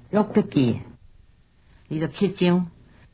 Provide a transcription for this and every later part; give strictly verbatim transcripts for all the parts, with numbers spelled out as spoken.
约伯记二十七章，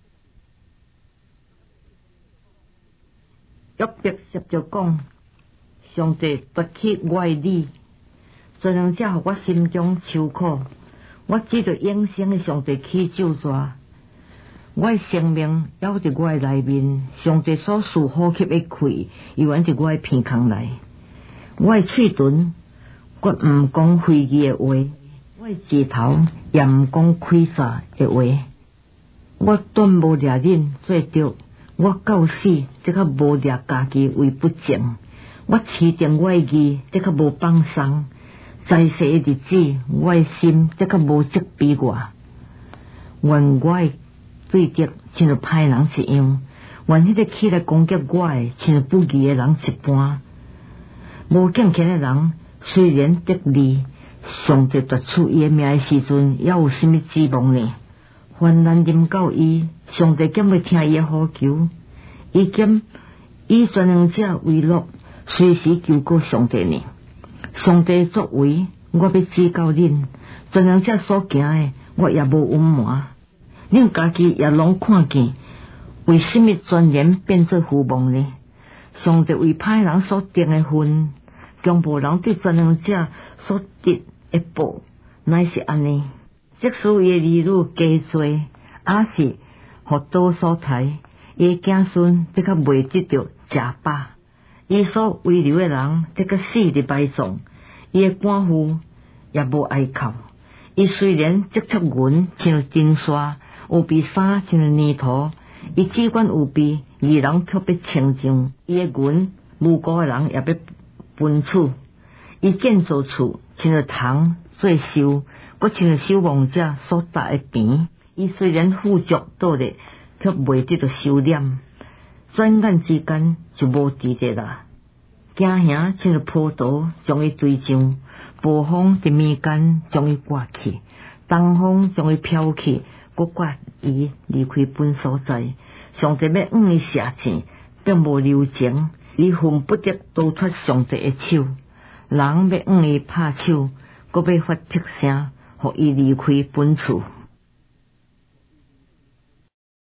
约伯接着讲：上帝夺去我的理，全能者互我心中愁苦。我指着永生的上帝起咒詛，我的生命咬伫我的内面，上帝所赐呼吸的气，又沿伫我的鼻孔内。我的嘴唇，我毋讲废语的话。我的舌头也毋讲亏煞的话，我断无掠恁做着，我到死这较无掠家己为不正，我持定我的义这较无放松，在世的日子，我的心这较无责备我，愿我的对敌亲像歹人一样，愿迄个起来攻击我的亲像不义的人一般，无敬虔的人虽然得利，上帝夺取伊的命的时阵，还有甚物指望呢？患难临到伊，上帝减要听伊的呼求，伊减以全能者为乐，随时求告上帝呢。上帝作为，我要指教恁；全能者所行的，我也无隐瞒。恁家己也拢看见，为甚物全然变做虚妄呢？上帝为歹人所定的份，强无人对全能者所得的报，乃是安尼。即使伊的儿女加多，也是互刀所杀，伊的子孙则较未得到食饱。伊所遗留的人，则较死伫埋葬。伊的官夫也无哀哭。伊虽然积出云，亲像金沙；有比衫，亲像泥土。伊只管有比，义人却要清净。伊的云，无辜的人也要分处。伊建造厝，亲像虫做收，搁亲像守望者所搭的田。伊虽然富足倒咧，却未得到收敛。转眼之间就无伫咧啦。惊吓亲像波涛，将伊追上；暴风伫面间将伊刮去，东风将伊飘去，搁刮伊离开本所在。上帝要往伊射箭，并无留情，伊恨不得逃脱上帝的手。人要往伊拍手，搁要发劈声，互伊离开本厝。